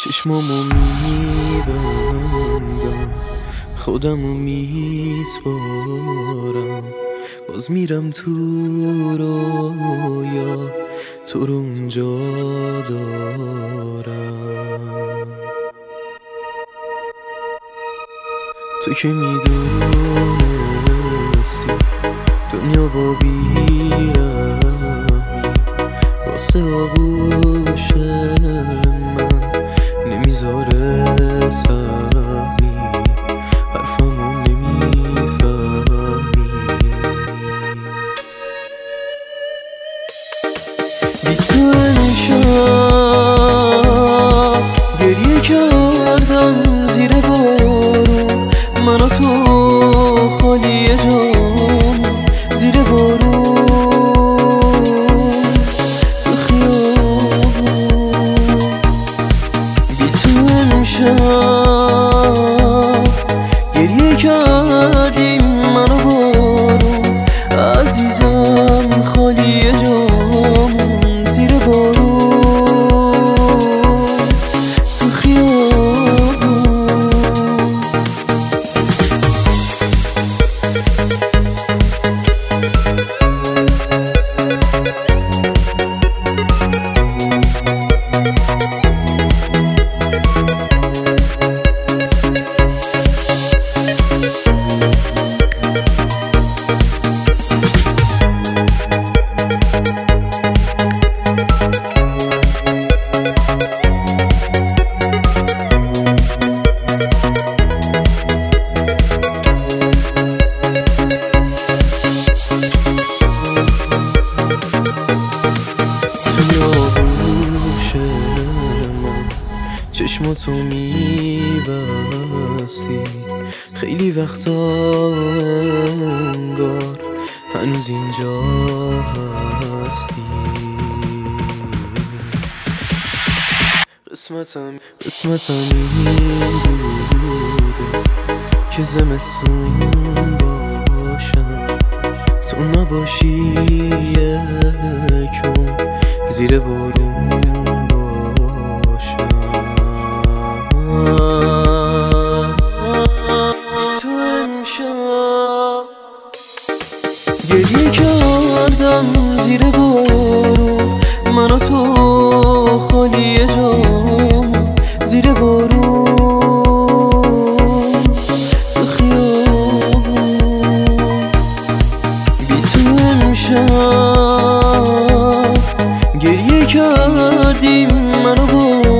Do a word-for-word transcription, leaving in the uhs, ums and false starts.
چشمامو میبندم، خودمو میسپارم، باز میرم تو رویا، تو رو اونجا دارم. تو که میدونستی دنیا با بیرحمی واسه آغوش من نمیذاره سهمی، حرفمو نمیفهمی. بی تو امشب گریه کردم زیر بارون، من و تو خالی جام زیر بارون تو خیابون. بی تو امشب گریه کردیم من و بارون، عزیزم خالی جامون زیر بارون تو خیابون. چشماتو میبستی خیلی وقتا، انگار هنوز اینجا هستی. قسمتم قسمتم این بوده که زمستون باشم، تو نباشی یکم زیر بارون باشم. تو امشب گریه کردم زیر بارون، من و تو خالی جام زیر بارون تو خیابون. بی تو امشب گریه کردیم من و